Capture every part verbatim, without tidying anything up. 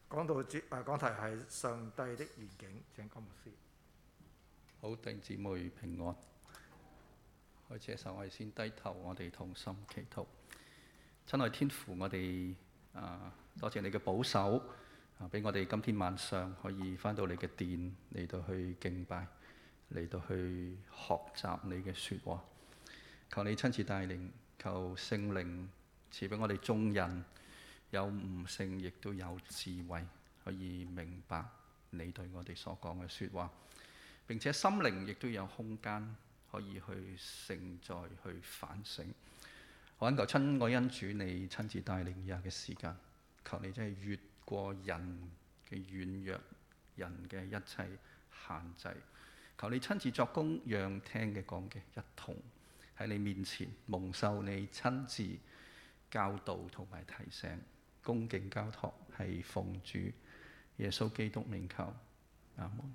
講到主誒講題係上帝的願景，請江牧師。 好，弟兄姊妹平安。開始嘅時候，我哋先低頭，我哋同心祈禱。親愛天父，我哋啊多謝你嘅保守啊，俾我哋今天晚上可以返到你嘅殿嚟到去敬拜，嚟到去學習你嘅説話。求你親自帶領，求聖靈賜俾我哋眾人有悟性，亦都有智慧，可以明白你對我哋所講嘅説話。並且心靈亦都有空間可以去承載、去反省。我懇求親愛恩主，你親自帶領以下嘅時間，求你真係越過人嘅軟弱、人嘅一切限制。求你親自作工，讓聽嘅講嘅一同喺你面前蒙受你親自教導同埋提醒。恭敬交託係奉主耶穌基督名求，阿門。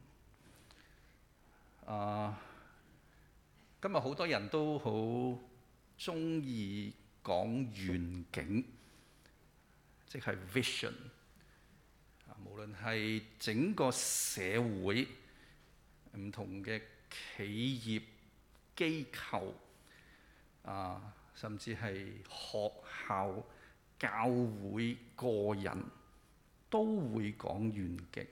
啊！今日好多人都好鍾意講願景，即係 vision。啊，無論係整個社會、唔同嘅企業機構啊，甚至係學校、教會、個人都會講願景。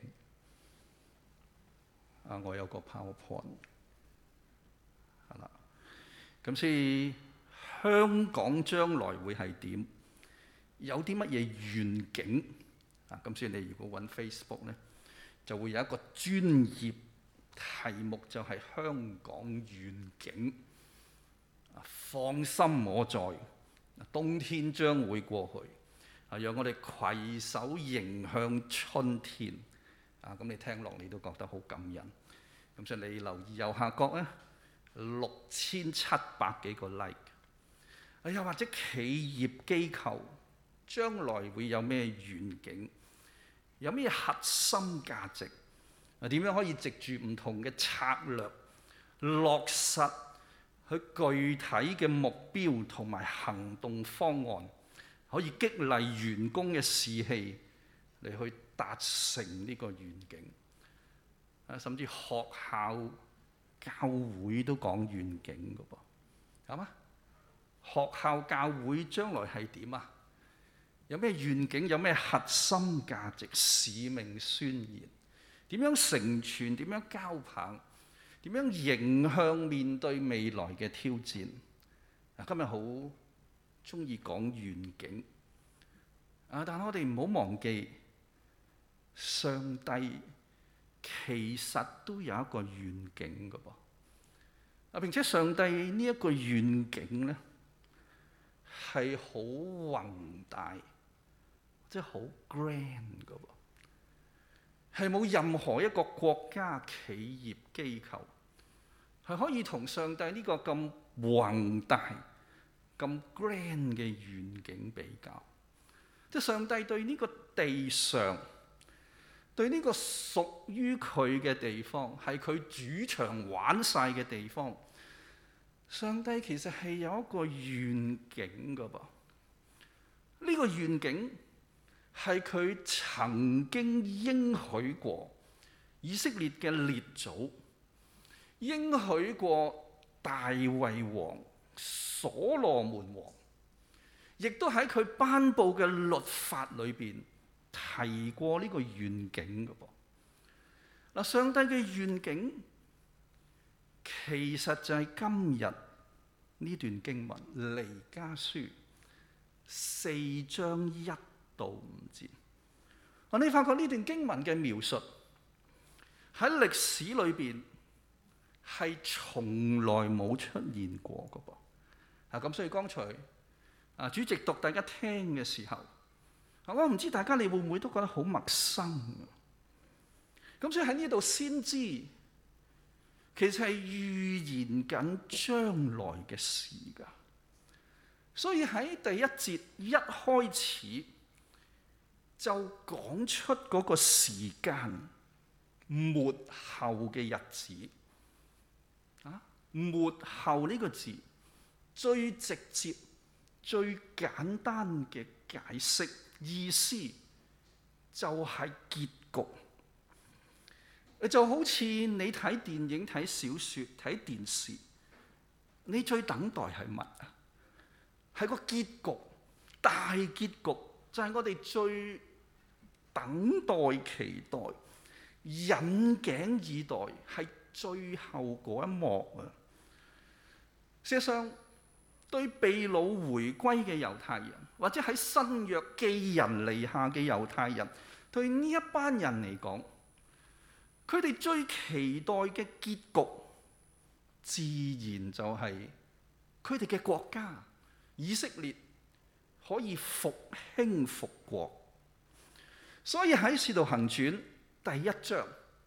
啊！我有個 PowerPoint， 係啦。咁所以香港將來會係點？有啲乜嘢願景？啊！咁所以你如果揾 Facebook 咧，就會有一個專頁題目就係香港願景。啊！放心我在，冬天將會過去。啊！讓我哋攜手迎向春天。啊！咁你聽落你都覺得好感人，咁所以你留意右下角咧，六千七百幾個 like。啊，又或者企業機構將來會有咩願景，有咩核心價值？啊，點樣可以藉住唔同嘅策略落實佢具體嘅目標同埋行動方案，可以激勵員工嘅士氣嚟去達成呢個願景。啊，甚至學校、教會都講願景㗎噃，係嘛？學校、教會將來係點啊？有咩願景？有咩核心價值？使命宣言？點樣成全？點樣交棒？點樣迎向面對未來嘅挑戰？啊，今日好鍾意講願景。啊，但我哋唔好忘記，上帝其實都有一個願景㗎噃。啊，並且上帝呢一個願景咧係好宏大，即係好 grand 㗎噃，係冇任何一個國家、企業、機構係可以同上帝呢個咁宏大、咁 grand 嘅願景比較。即係上帝對呢個地上，對呢個屬於佢嘅地方，係佢主場玩晒嘅地方，上帝其實係有一個願景㗎噃。呢個願景係佢曾經應許過以色列嘅列祖，應許過大衛王、所羅門王，亦都喺佢頒布嘅律法裏邊提過呢個願景嘅噃。嗱，上帝嘅願景其實就係今日呢段經文彌迦書四章一到五節。我你發覺呢段經文嘅描述喺歷史裏邊係從來冇出現過嘅噃。啊，咁所以剛才啊主席讀大家聽嘅時候，我唔知大家你會唔會都覺得好陌生。咁所以喺呢度先知，其實係預言緊將來嘅事㗎。所以喺第一節一開始就講出嗰個時間，末後嘅日子。啊，末後呢個字最直接、最簡單嘅解釋意思就係結局。就好似你睇電影、睇小説、睇電視，你最等待係乜啊？係個結局，大結局就係我哋最等待、期待、引頸以待，係最後嗰一幕啊！事實上，對被擄回歸嘅猶太人，或者喺新約寄人籬下嘅猶太人，對呢一班人嚟講，佢哋最期待嘅結局，自然就係佢哋嘅國家以色列可以復興復國。所以喺《使徒行傳》第一章，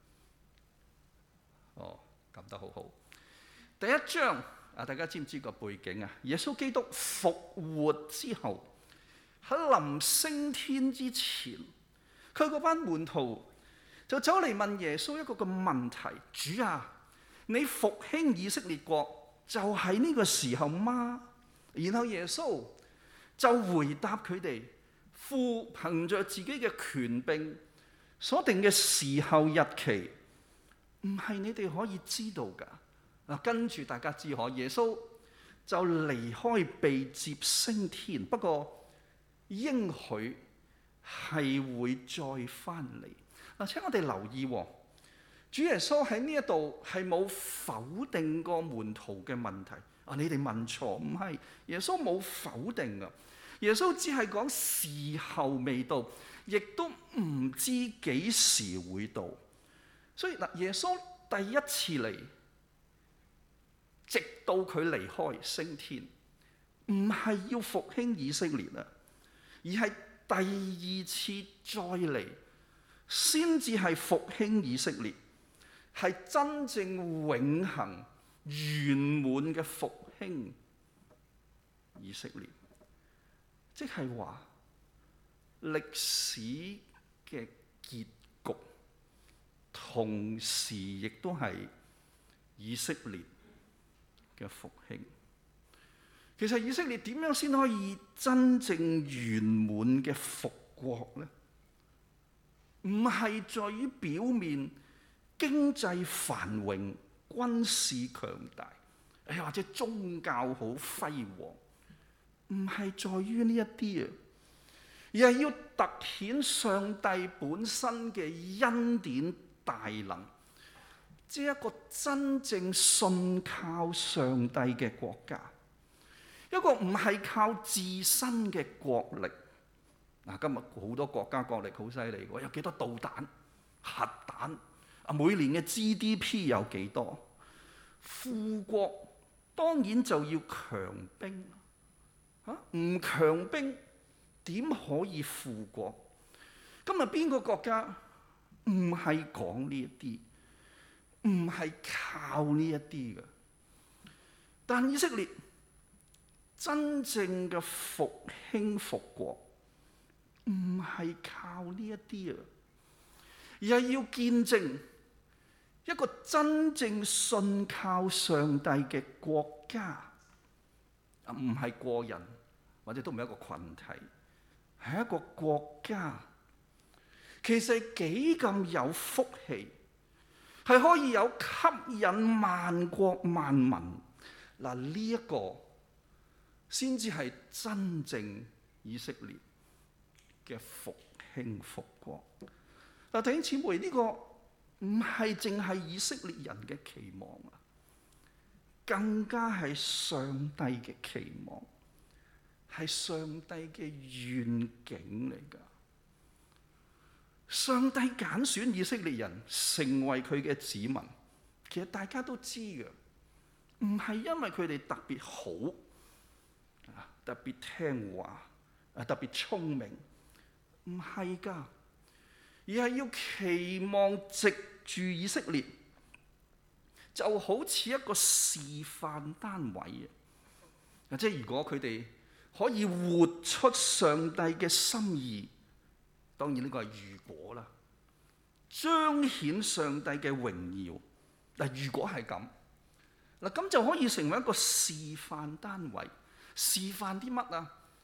哦，講得好好。第一章啊，大家知唔知個背景啊？耶穌基督復活之後，喺臨升天之前，佢嗰班門徒就走嚟問耶穌一個個問題：主啊，你復興以色列國就喺呢個時候嗎？然後耶穌就回答佢哋：父憑着自己嘅權柄所定嘅時候日期，唔係你哋可以知道㗎。嗱，跟住大家知可，耶穌就離開被接升天，不過應許係會再翻嚟。嗱，請我哋留意，主耶穌喺呢一度係冇否定過門徒嘅問題。啊，你哋問錯，唔係，耶穌冇否定㗎。耶穌只係講時候未到，亦都唔知幾時會到。所以嗱，耶穌第一次嚟，直到佢離開升天，唔係要復興以色列啊，而係第二次再嚟，先至係復興以色列，係真正永恆圓滿嘅復興以色列。即係話歷史嘅結局，同時亦都係以色列嘅復興。其實以色列點樣先可以真正圓滿嘅復國呢？唔係在於表面經濟繁榮、軍事強大，誒或者宗教好輝煌。唔係在於呢一啲啊，而係要凸顯上帝本身嘅恩典大能，即係一個真正信靠上帝嘅國家，一個唔係靠自身嘅國力。嗱，今日好多國家國力好犀利喎，有幾多導彈、核彈啊？每年嘅 G D P 有幾多？富國當然就要強兵。唔強兵點可以富國？今日邊個國家唔係講呢一啲，唔係靠呢一啲嘅？但以色列真正嘅復興復國，唔係靠呢一啲啊，而係要見證一個真正信靠上帝嘅國家。唔係個人，或者都唔係一個群體，係一個國家。其實幾咁有福氣，係可以有吸引萬國萬民。嗱，呢一個先至係真正以色列嘅復興復國。嗱，弟兄姊妹，呢個唔係淨係以色列人嘅期望啊！更加係上帝嘅期望，係上帝嘅願景嚟㗎。上帝揀選以色列人成為佢嘅子民，其實大家都知嘅，唔係因為佢哋特別好，特別聽話，特別聰明，唔係㗎，而係要期望藉住以色列，就好似一個示範單位啊！即係如果佢哋可以活出上帝嘅心意，當然呢個係如果啦，彰顯上帝嘅榮耀。嗱，如果係咁，嗱咁就可以成為一個示範單位。示範啲乜啊？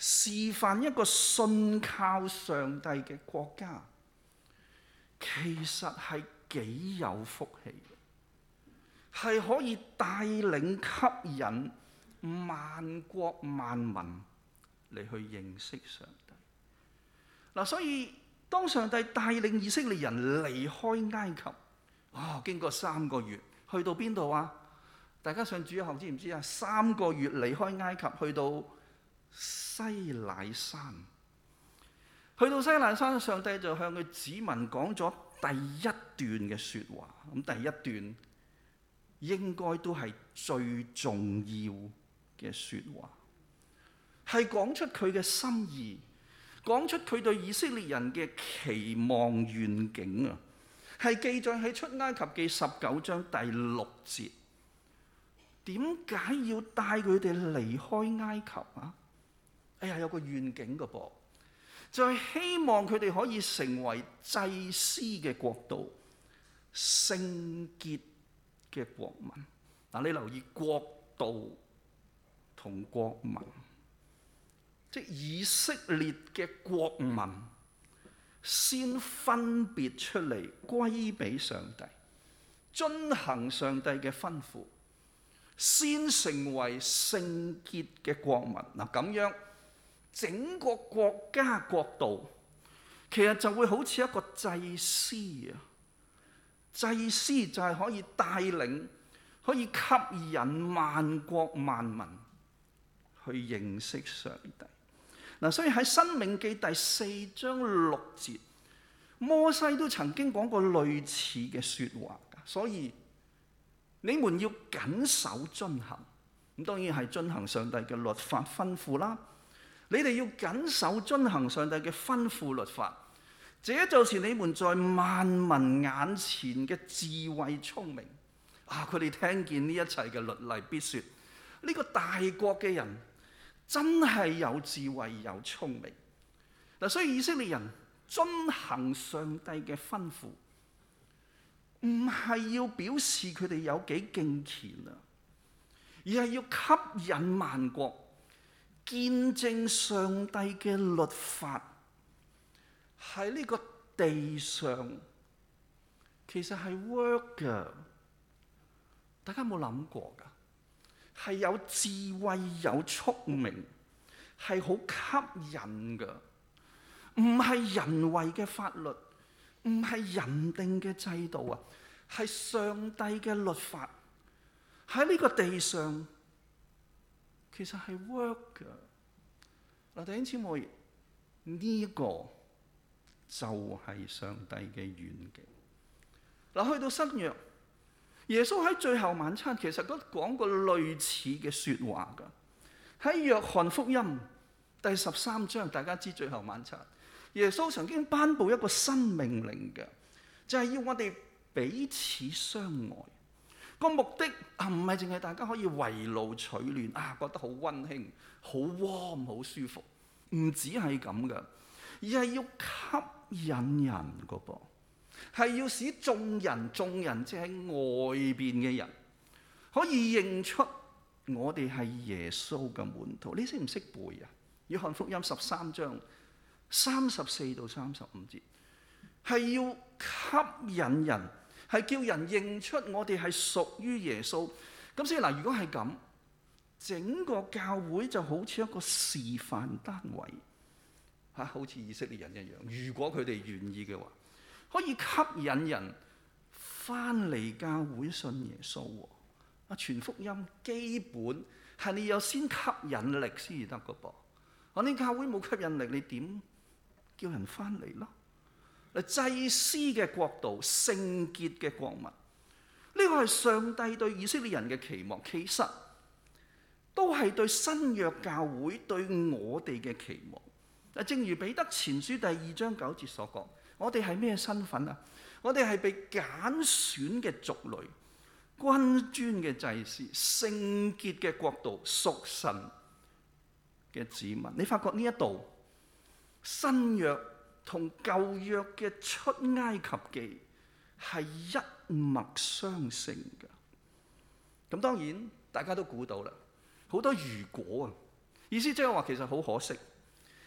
示範一個信靠上帝嘅國家，其實係幾有福氣嘅，係可以帶領吸引萬國萬民嚟去認識上帝。嗱，所以當上帝帶領以色列人離開埃及，哦，經過三個月，去到邊度啊？大家上主日學知唔知啊？三個月離開埃及，去到西乃山。去到西乃山，上帝就向佢子民講咗第一段嘅説話。咁第一段應該都係最重要嘅説話，係講出佢嘅心意，講出佢對以色列人嘅期望願景啊，係記載喺出埃及記十九章第六節。點解要帶佢哋離開埃及啊？哎呀，有個願景㗎噃，就係希望佢哋可以成為祭司嘅國度，聖潔嘅國民。嗱，你留意國度同國民，即以色列嘅國民先分別出嚟歸俾上帝，遵行上帝嘅吩咐，先成為聖潔嘅國民。嗱，咁樣整個國家國度其實就會好似一個祭司啊！祭司就係可以帶領，可以吸引萬國萬民去認識上帝。嗱，所以喺《申命記》第四章六節，摩西都曾經講過類似嘅説話。所以你們要謹守遵行，咁當然係遵行上帝嘅律法吩咐啦。你哋要謹守遵行上帝嘅吩咐律法，這就是你們在萬民眼前嘅智慧聰明。啊！佢哋聽見呢一切嘅律例，必說：呢個大國嘅人真係有智慧有聰明。嗱，所以以色列人遵行上帝嘅吩咐，唔係要表示佢哋有幾敬虔啊，而係要吸引萬國見證上帝嘅律法喺呢個地上，其實係 work 㗎。大家有冇諗過㗎？係有智慧有聰明，係好吸引㗎。唔係人為嘅法律，唔係人定嘅制度啊，係上帝嘅律法喺呢個地上，其實係 work 㗎。嗱，弟兄姊妹，呢個就係上帝嘅願景。嗱，去到新約，耶穌喺最後晚餐其實都講過類似嘅説話㗎。喺約翰福音第十三章，大家知最後晚餐，耶穌曾經頒布一個新命令嘅，就係要我哋彼此相愛。個目的啊，唔係淨係大家可以圍爐取暖啊，覺得好溫馨、好 warm、好舒服，唔止係咁㗎，而係要吸引人㗎噃。係要使眾人，眾人即係喺外邊嘅人，可以認出我哋係耶穌嘅門徒。你識唔識背啊？約翰福音十三章三十四到三十五節，係要吸引人，係叫人認出我哋係屬於耶穌。咁所以嗱，如果係咁，整個教會就好似一個示範單位嚇，好似以色列人一樣。如果佢哋願意嘅話，可以吸引人翻嚟教會信耶穌喎。啊，傳福音基本係你有先吸引力先至得㗎噃。我啲教會冇吸引力，你點叫人翻嚟咯？嗱，祭司嘅國度，聖潔嘅國民，呢個係上帝對以色列人嘅期望，其實都係對新約教會對我哋嘅期望。嗱，正如彼得前書第二章九節所講。我哋係咩身份啊？我哋係被揀選嘅族類，君尊嘅祭司，聖潔嘅國度，屬神嘅子民。你發覺呢一度新約同舊約嘅出埃及記係一脈相承嘅。咁當然大家都估到啦，好多如果啊，意思即係話其實好可惜。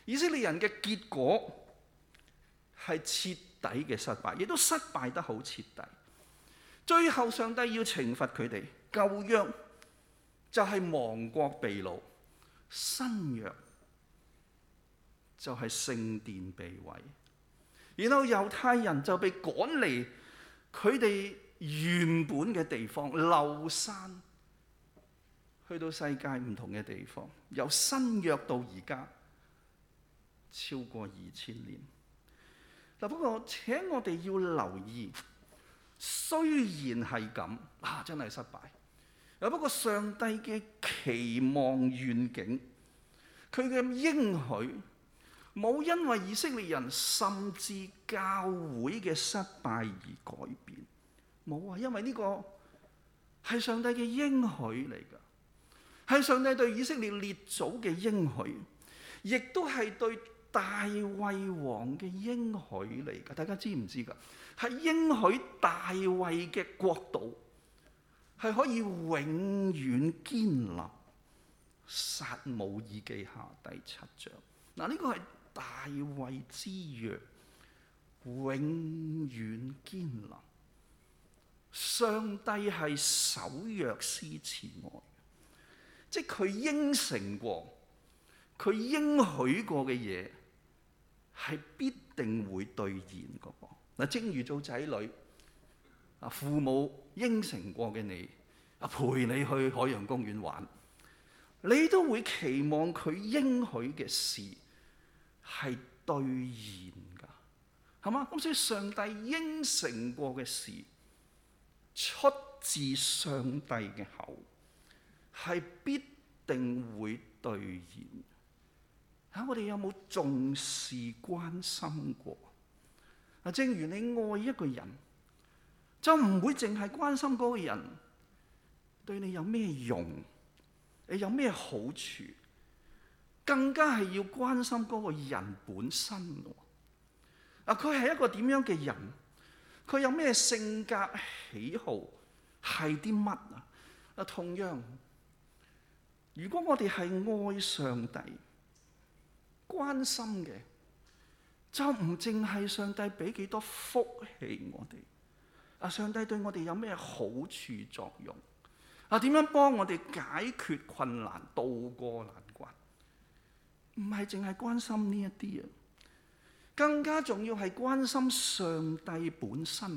以色列人嘅結果係徹底嘅失敗，亦都失敗得好徹底。最後上帝要懲罰佢哋，舊約就係亡國被擄，新約就係聖殿被毀，然後猶太人就被趕離佢哋原本嘅地方，流散去到世界唔同嘅地方。由新約到而家超過二千年。嗱，不過請我哋要留意，雖然係咁啊，真係失敗。有不過上帝嘅期望願景，佢嘅應許，冇因為以色列人甚至教會嘅失敗而改變。冇啊，因為呢個係上帝嘅應許嚟㗎，係上帝對以色列列祖嘅應許，亦都係對大衛王嘅應許嚟㗎。大家知唔知㗎？係應許大衛嘅國度係可以永遠堅立。撒母耳記下第七章，嗱，呢個係大衛之約，永遠堅立。上帝係守約施慈愛，即係佢應承過，佢應許過嘅嘢係必定會兌現嘅噃。嗱，正如做仔女，啊，父母應承過嘅你，啊，陪你去海洋公園玩，你都會期望佢應許嘅事係兌現㗎，係嘛？咁所以上帝應承過嘅事，出自上帝嘅口，係必定會兌現。嚇，我哋有冇重視關心過？嗱，正如你愛一個人，就唔會淨係關心嗰個人對你有咩用，你有咩好處，更加係要關心嗰個人本身喎。啊，佢係一個點樣嘅人？佢有咩性格喜好？係啲乜啊？啊，同樣，如果我哋係愛上帝、關心嘅，就唔淨係上帝俾幾多福氣我哋。啊，上帝對我哋有咩好處作用？啊，點樣幫我哋解決困難、渡過難關？唔係淨係關心呢一啲啊，更加重要係關心上帝本身。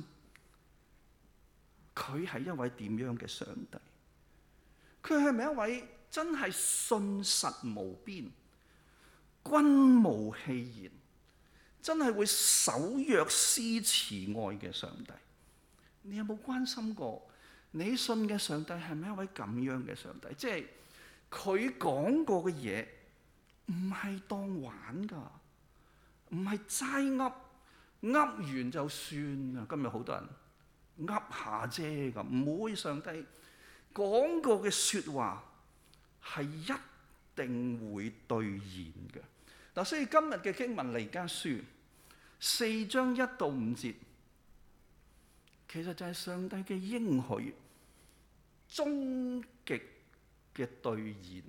佢係一位點樣嘅上帝？佢係咪一位真係信實無邊、君無戲言、真係會守約施慈愛嘅上帝？你有冇關心過你信嘅上帝係咪一位咁樣嘅上帝？即係佢講過嘅嘢唔係當玩㗎，唔係齋噏，噏完就算啊！今日好多人噏下啫咁，唔會。上帝講過嘅説話係一定會兌現嘅。嗱，所以今日嘅經文彌迦書四章一到五節，其實就係上帝嘅應許終極嘅兌現，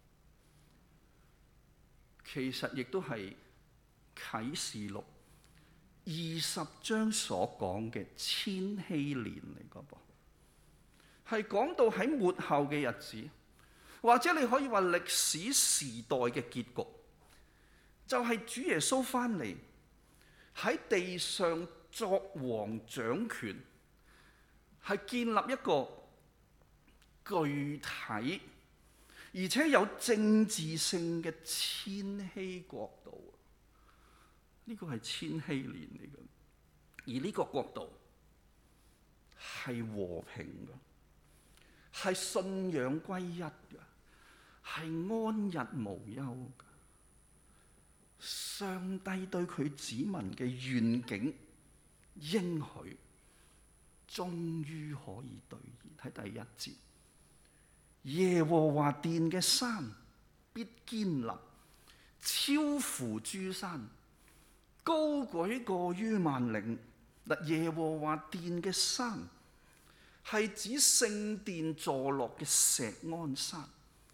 其實亦都係啟示錄二十章所講嘅千禧年嚟㗎噃，係講到喺末後嘅日子，或者你可以話歷史時代嘅結局，就係、是、主耶穌翻嚟喺地上作王掌權，係建立一個具體而且有政治性嘅千禧國度。呢個係千禧年嚟嘅，而呢個國度係和平嘅，係信仰歸一嘅，係安逸無憂嘅。上帝對佢子民嘅願景應許，終於可以兌現。喺第一節，耶和華殿嘅山必堅立，超乎諸山，高舉過於萬嶺。嗱，耶和華殿嘅山係指聖殿坐落嘅錫安山，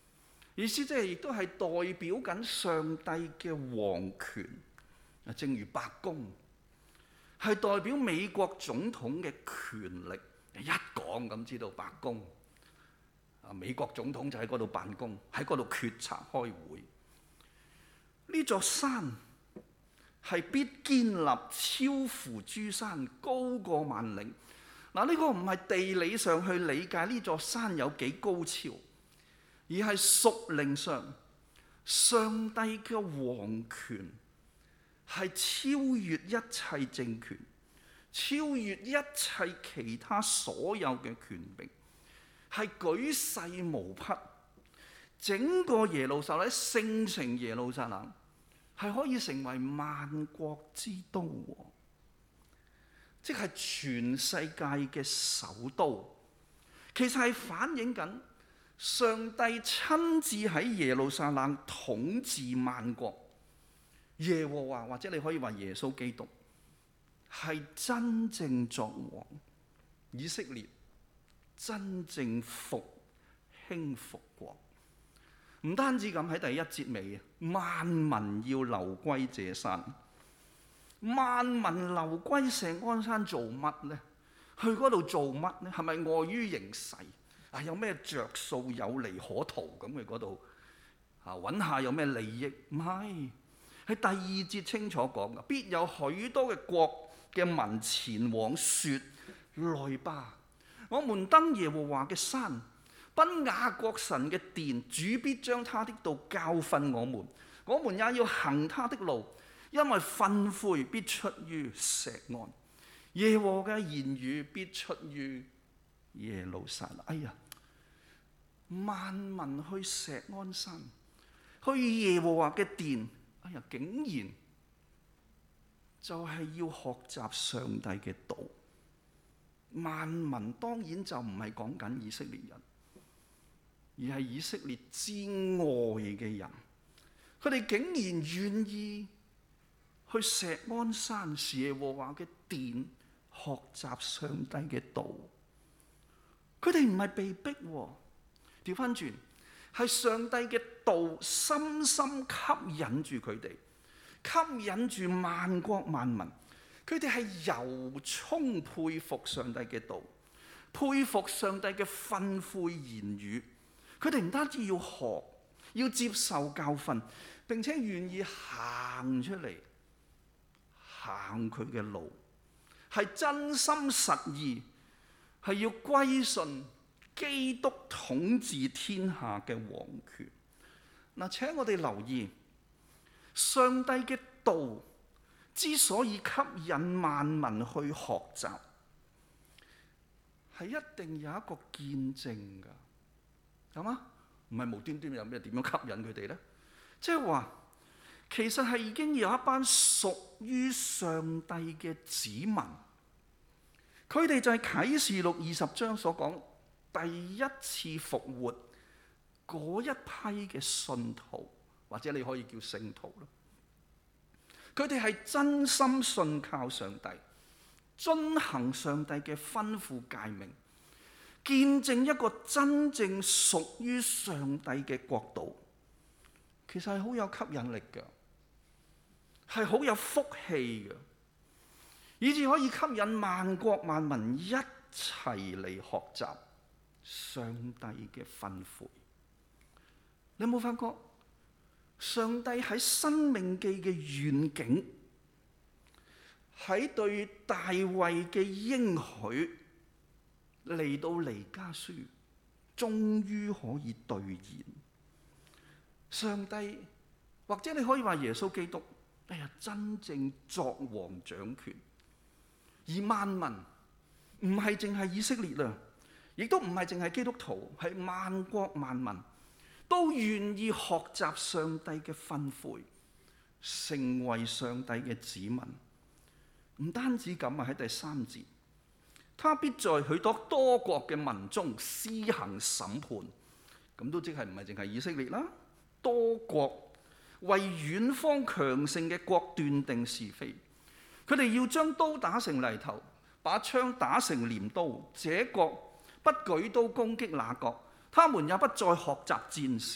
意思即係亦都係代表緊上帝嘅皇權。啊，正如白宮係代表美國總統嘅權力，一講咁知道白宮啊，美國總統就喺嗰度辦公，喺嗰度決策開會。呢座山係必堅立，超乎諸山，高過萬嶺。嗱，呢個唔係地理上去理解呢座山有幾高超，而係屬靈上上帝嘅皇權係超越一切政權，超越一切其他所有嘅權柄，係舉世無匹。整個耶路撒冷，聖城耶路撒冷係可以成為萬國之都，即係全世界嘅首都。其實係反映緊上帝親自喺耶路撒冷統治萬國。耶和華，或者你可以話耶穌基督係真正作王，以色列真正復興復國。唔單止咁，喺第一節尾，萬民要流歸這山。萬民流歸錫安山做乜呢？去嗰度做乜呢？係咪礙於形勢啊？有咩着數有利可圖咁去嗰度啊？揾下有咩利益？唔係。喺第二節清楚講嘅，必有許多嘅國嘅民前往說：來吧，我們登耶和華嘅山，奔雅各神嘅殿，主必將他的道教訓我們，我們也要行他的路，因為訓誨必出於錫安，耶和嘅言語必出於耶路撒冷。哎呀，萬民去錫安山，去耶和華嘅殿。哎呀，竟然就係要學習上帝嘅道。萬民當然就唔係講緊以色列人，而係以色列之外嘅人。佢哋竟然願意去錫安山耶和華嘅殿學習上帝嘅道。佢哋唔係被逼，調翻轉。係上帝嘅道深深吸引住佢哋，吸引住萬國萬民。佢哋係由衷佩服上帝嘅道，佩服上帝嘅訓誨言語。佢哋唔單止要學，要接受教訓，並且願意行出嚟，行佢嘅路，係真心實意，係要歸順基督統治天下嘅王權。嗱，請我哋留意，上帝嘅道之所以吸引萬民去學習，係一定有一個見證㗎，係嘛？唔係無端端有咩點樣吸引佢哋呢？即係話，其實係已經有一班屬於上帝嘅子民，佢哋就係啟示錄二十章所講第一次復活嗰一批嘅信徒，或者你可以叫聖徒咯。佢哋係真心信靠上帝，遵行上帝嘅吩咐誡命，見證一個真正屬於上帝嘅國度。其實係好有吸引力嘅，係好有福氣嘅，以至可以吸引萬國萬民一齊嚟學習上帝嘅訓誨。你有冇發覺上帝喺申命記嘅遠景，喺對大衛嘅應許嚟到彌迦書，終於可以兌現。上帝或者你可以話耶穌基督，哎呀，真正作王掌權，而萬民唔係淨係以色列啦，亦都唔係淨係基督徒，係萬國萬民都願意學習上帝嘅訓誨，成為上帝嘅子民。唔單止咁啊，喺第三節，他必在許多多國嘅民中施行審判，咁都即係唔係淨係以色列啦，多國為遠方強盛嘅國斷定是非。佢哋要將刀打成犁頭，把槍打成鐮刀，這國不舉刀攻擊那國，他們也不再學習戰事。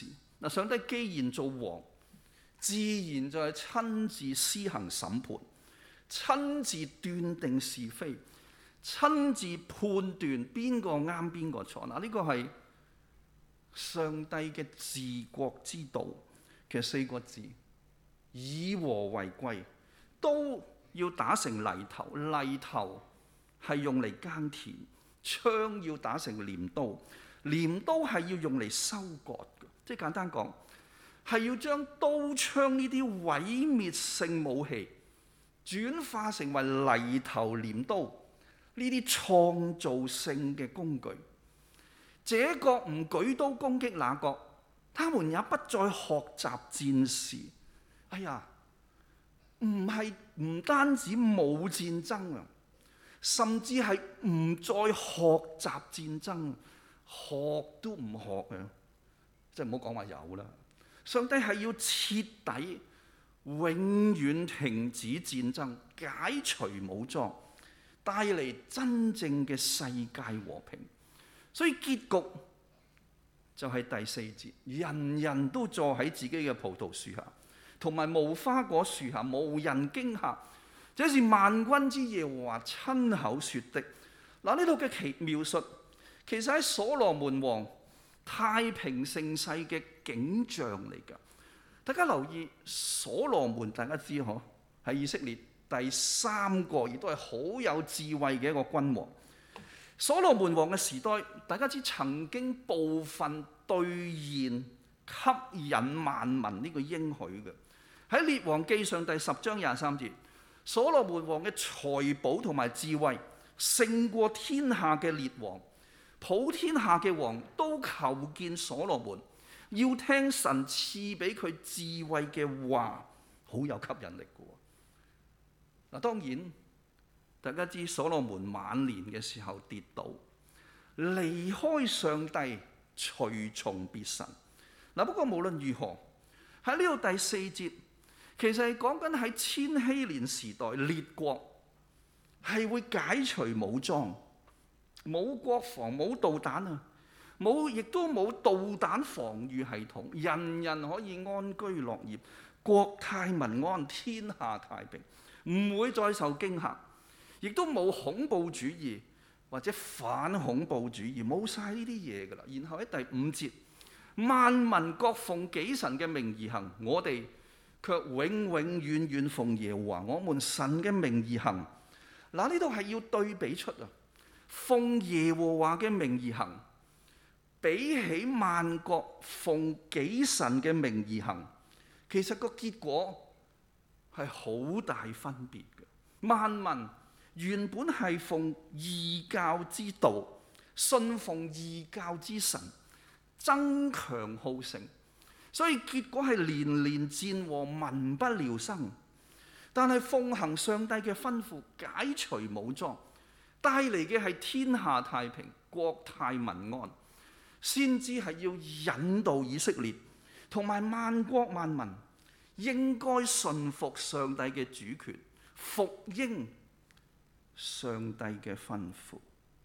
嗱，上帝既然做王，自然就係親自施行審判，親自斷定是非，親自判斷邊個啱邊個錯。嗱，呢個係上帝嘅治國之道嘅四個字，以和為貴，都要打成犁頭。犁頭係用嚟耕田，槍要打成鐮刀，鐮刀係要用嚟收割嘅。即係簡單講，係要將刀槍呢啲毀滅性武器轉化成為犁頭鐮刀呢啲創造性嘅工具。這國唔舉刀攻擊那國，他們也不再學習戰事。哎呀，唔係唔單止冇戰爭啊，甚至係唔再學習戰爭，學都唔學啊！即係唔好講話有啦。上帝係要徹底、永遠停止戰爭，解除武裝，帶嚟真正嘅世界和平。所以結局就係第四節，人人都坐喺自己嘅葡萄樹下，同埋無花果樹下，無人驚嚇。這是萬軍之耶和華親口說的。嗱，呢度嘅其描述，其實喺所羅門王太平盛世嘅景象嚟㗎。大家留意，所羅門大家知嗬，係以色列第三個，亦都係好有智慧嘅一個君王。所羅門王嘅時代，大家知曾經部分兌現吸引萬民呢個應許嘅。喺列王記上第十章廿三節，所羅門王嘅財寶同埋智慧勝過天下嘅列王，普天下嘅王都求見所羅門，要聽神賜俾佢智慧嘅話，好有吸引力嘅。嗱，當然大家知所羅門晚年嘅時候跌倒，離開上帝，隨從別神。嗱，不過無論如何，喺呢度第四節，其實係講緊喺千禧年時代，列國係會解除武裝，冇國防，冇導彈啊，冇亦都冇導彈防禦系統，人人可以安居樂業，國泰民安，天下太平，唔會再受驚嚇。亦都冇恐怖主義或者反恐怖主義，冇晒呢啲嘢㗎啦。然後喺第五節，萬民各奉己神嘅名而行，我哋卻永永遠遠奉耶和華我們神嘅名而行。嗱，呢度係要對比出啊，奉耶和華嘅名而行，比起萬國奉己神嘅名而行，其實個結果係好大分別嘅。萬民原本係奉異教之道，信奉異教之神，爭強好勝，所以結果係連連戰禍，民不聊生。但係奉行上帝嘅吩咐，解除武裝，帶嚟嘅係天下太平，國泰民安，先至係要引導以色列同埋萬國萬民應該順服上帝嘅主權，服膺上帝嘅吩咐。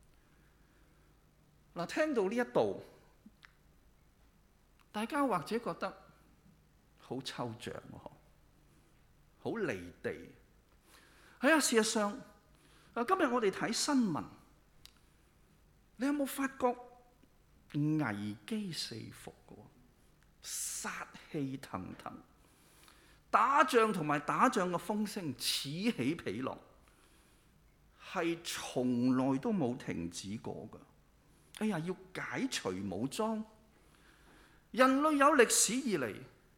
嗱，聽到呢一度，大家或者覺得好抽象，好離地。係啊，事實上，啊今日我哋睇新聞，你有冇發覺危機四伏嘅？殺氣騰騰，打仗同埋打仗嘅風聲此起彼落，係從來都冇停止過㗎。哎呀，要解除武裝，人類有歷史以嚟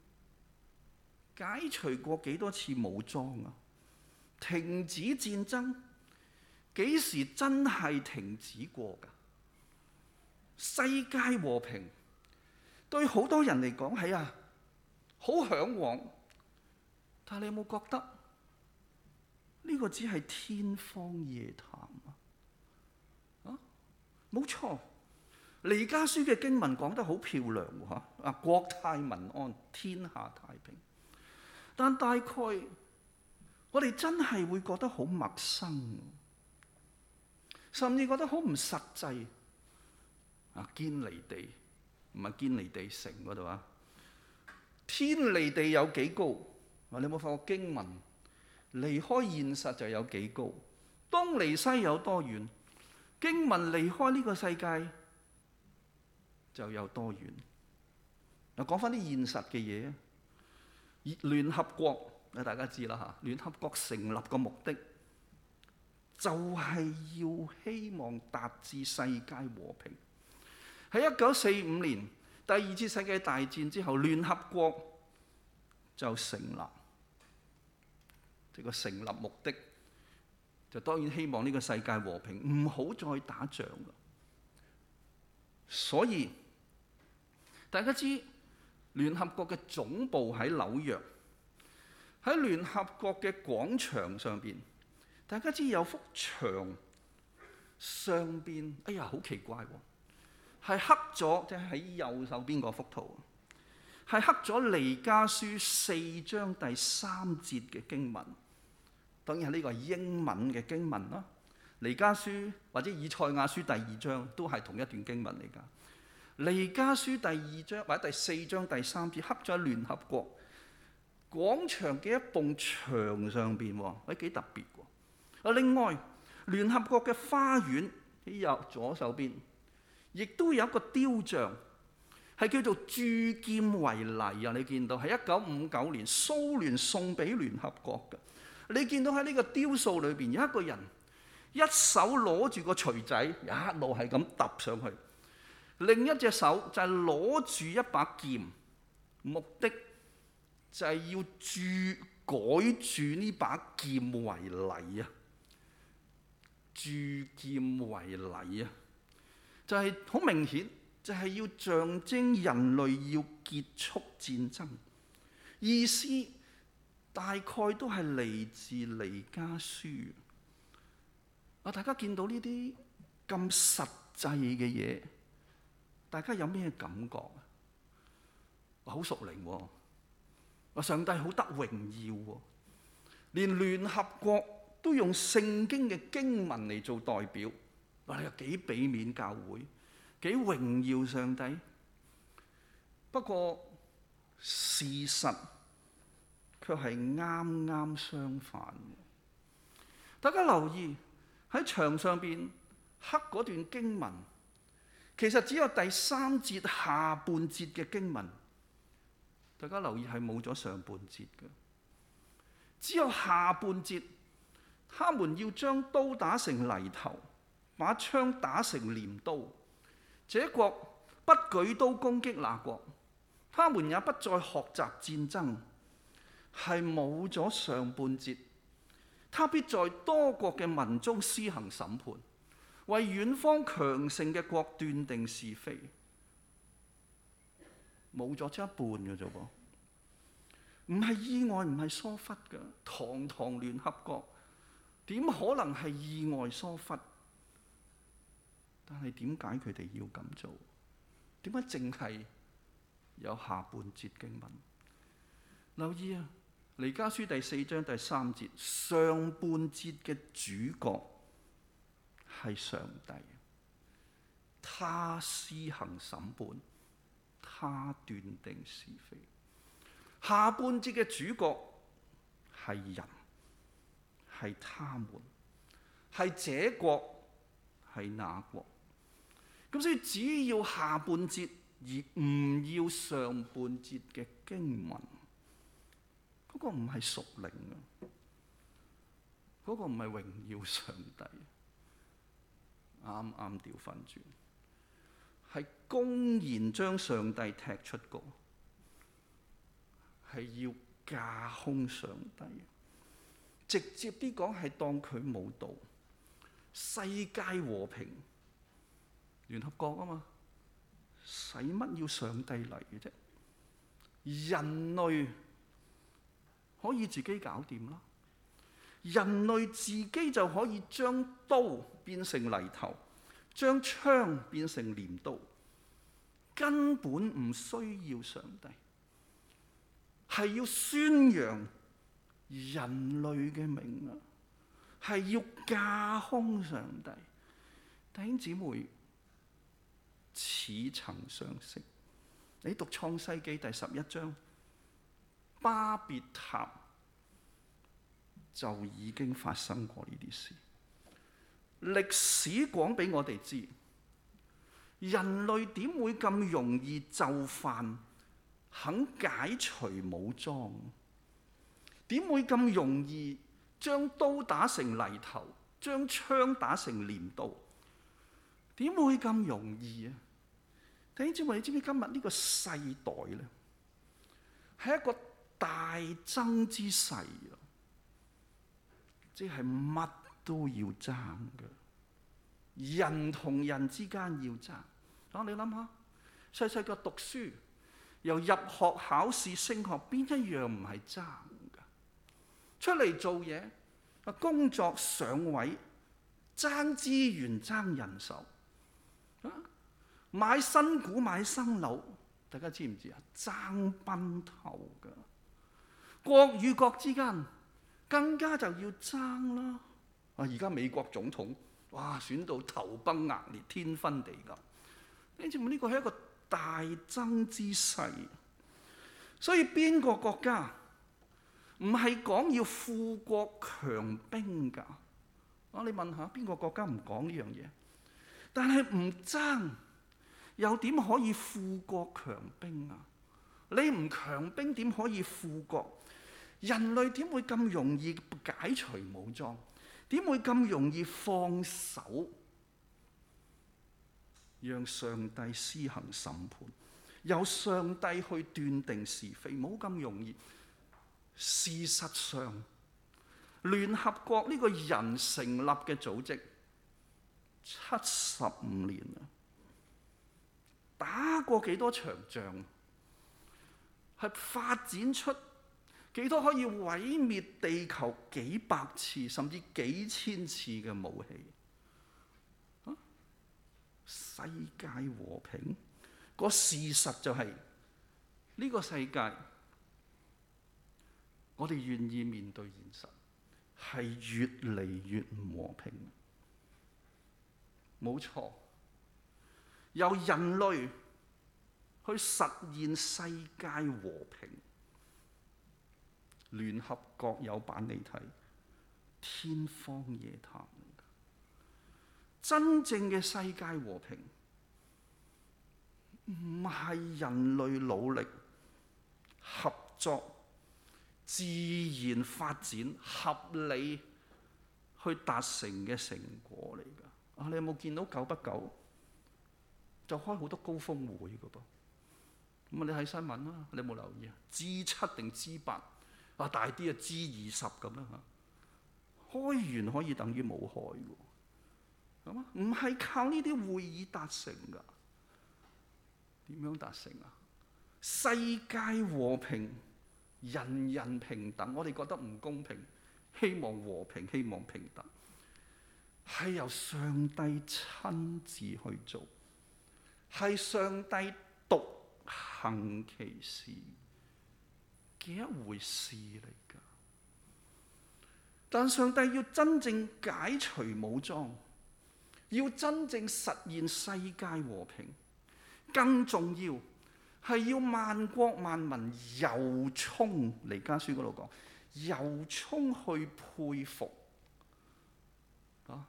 解除過幾多次武裝啊？停止戰爭幾時真係停止過㗎？世界和平對好多人嚟講係啊，好嚮往，但係你有冇覺得呢個只係天方夜譚啊？啊，冇錯，彌迦書嘅經文講得好漂亮喎，啊，國泰民安，天下太平。但大概我哋真係會覺得好陌生，甚至覺得好唔實際。啊，堅尼地唔係堅尼地城嗰度啊， 天離地有幾高？你有冇發覺經文離開現實就有幾高？東離西有多遠？經文離開呢個世界就有多遠？嗱，講翻啲現實嘅嘢啊！聯合國啊，大家知啦嚇，聯合國成立嘅目的就係要希望達至世界和平。喺一九四五年第二次世界大戰之後，聯合國就成立。這個成立目的就當然希望呢個世界和平，唔好再打仗啦。所以大家知聯合國嘅總部喺紐約，喺聯合國嘅廣場上邊，大家知有幅牆上邊，哎呀好奇怪喎，係刻咗，即係喺右手邊嗰幅圖，係刻咗彌迦書四章第三節嘅經文。當然係呢個係英文嘅經文啦。彌迦書或者以賽亞書第二章都係同一段經文嚟㗎。彌迦書第二章或者第四章第三節刻咗喺聯合國廣場嘅一埲牆上邊，誒幾特別喎。啊，另外聯合國嘅花園喺右左手邊，亦都有一個雕像，係叫做鑄劍為犁啊！你見到係一九五九年蘇聯送俾聯合國嘅。你見到喺呢個雕塑裏邊有一個人，一手攞住個錘仔，一路係咁揼上去，另一隻手就係攞住一把劍，目的就係要鑄改鑄呢把劍為犁啊！鑄劍為犁啊！就係、是、好明顯，就係要象徵人類要結束戰爭，意思大概都係嚟自彌迦書。啊，大家見到呢啲咁實際嘅嘢，大家有咩感覺啊？好屬靈喎！啊，上帝好得榮耀喎！連聯合國都用聖經嘅經文嚟做代表，哇！你又幾俾面教會，幾榮耀上帝。不過事實卻係啱啱相反。大家留意喺牆上邊刻嗰段經文，其實只有第三節下半節嘅經文。大家留意係冇咗上半節嘅，只有下半節。他們要將刀打成犁頭，把槍打成鐮刀。這國不舉刀攻擊那國，他們也不再學習戰爭。係冇咗上半節，他必在多國嘅民中施行審判，為遠方強盛嘅國斷定是非。冇咗一半嘅啫噃，唔係意外，唔係疏忽嘅。堂堂聯合國點可能係意外疏忽？但係點解佢哋要咁做？點解淨係有下半節經文？留意啊！彌迦書第四章第三節，上半節嘅主角係上帝，他施行審判，他斷定是非。下半節嘅主角係人，係他們，係這國，係那國。咁所以只要下半節，而唔要上半節嘅經文。嗰個唔係屬靈啊！嗰個唔係榮耀上帝，啱啱調翻轉，係公然將上帝踢出局，係要架空上帝。直接啲講係當佢冇到，世界和平，聯合國啊嘛，使乜要上帝嚟嘅啫？人類可以自己搞掂啦，人類自己就可以將刀變成犁頭，將槍變成鐮刀，根本唔需要上帝，係要宣揚人類嘅名啊，係要架空上帝。弟兄姊妹，似曾相識。你讀創世記第十一章。 巴別塔就已經發生過呢啲事。歷史講俾我哋知，人類點會咁容易就範，肯解除武裝？點會咁容易將刀打成犁頭，將槍打成鐮刀？點會咁容易啊？弟兄姊妹，你知唔知今日呢個世代咧，係一個大爭之世啊！即係乜都要爭嘅，人同人之間要爭。啊，你諗下，細細個讀書，由入學考試升學，邊一樣唔係爭㗎？出嚟做嘢，啊工作上位，爭資源爭人手，啊買新股買新樓，大家知唔知啊？爭崩頭㗎。國與國之間更加就要爭啦。啊，而家美國總統哇選到頭崩額裂，天昏地暗。你知唔知呢個係一個大爭之勢？所以邊個國家唔係講要富國強兵㗎？啊，你問下邊個國家唔講呢樣嘢？但係唔爭，又點可以富國強兵啊？你唔強兵點可以富國？人類點會咁容易解除武裝？點會咁容易放手，讓上帝施行審判，由上帝去斷定是非？冇咁容易。事實上，聯合國呢個人成立嘅組織七十五年啦，打過幾多場仗，係發展出幾多可以毀滅地球幾百次甚至幾千次嘅武器？啊，世界和平，個事實就係呢個世界，我哋願意面對現實，係越嚟越唔和平。冇錯，由人類去實現世界和平，聯合國有版你睇，天方夜譚。真正嘅世界和平唔係人類努力合作、自然發展、合理去達成嘅成果嚟㗎。啊，你有冇見到久不久就開好多高峰會㗎噃？咁啊，你睇新聞啦，你有冇留意啊？G 七定 G 八啊，大啲啊 G 二十咁啦嚇，開完可以等於冇開㗎，係嘛？唔係靠呢啲會議達成㗎。點樣達成啊？世界和平，人人平等。我哋覺得唔公平，希望和平，希望平等，係由上帝親自去做，係上帝獨行其事嘅一回事嚟㗎。但上帝要真正解除武裝，要真正實現世界和平，更重要係要萬國萬民由衷，彌迦書嗰度講，由衷去佩服啊！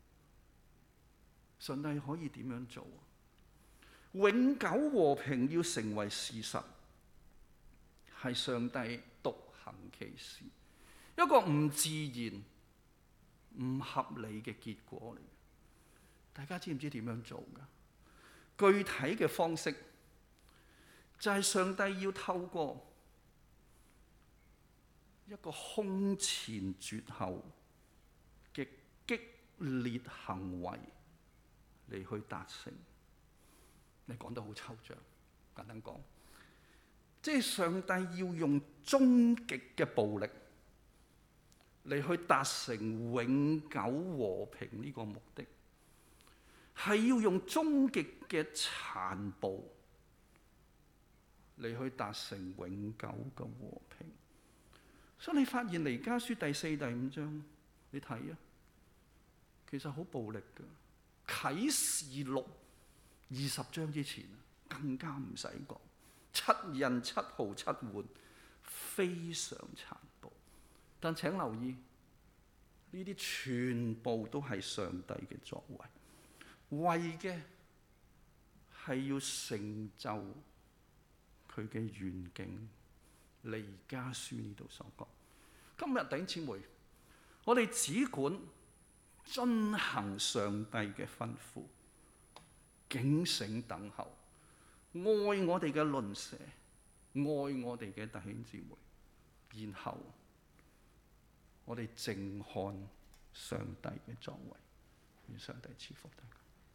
上帝可以點樣做？永久和平要成為事實，係上帝獨行其事，一個唔自然、唔合理嘅結果嚟。大家知唔知點樣做㗎？具體嘅方式就係上帝要透過一個空前絕後嘅激烈行為嚟去達成。你講得好抽象，簡單講，即係上帝要用終極嘅暴力嚟去達成永久和平呢個目的，係要用終極嘅殘暴嚟去達成永久嘅和平。所以你發現彌迦書第四、第五章，你睇啊，其實好暴力㗎。啟示錄二十章之前更加唔使講，七印七號七換非常殘暴。但請留意，呢啲全部都係上帝嘅作為，為嘅係要成就佢嘅願景。彌迦書呢度所講，今日弟兄姊妹，我哋只管遵行上帝嘅吩咐，警醒等候，愛我哋嘅鄰舍，愛我哋嘅弟兄姊妹，然後我哋靜看上帝嘅作為。願上帝賜福大家。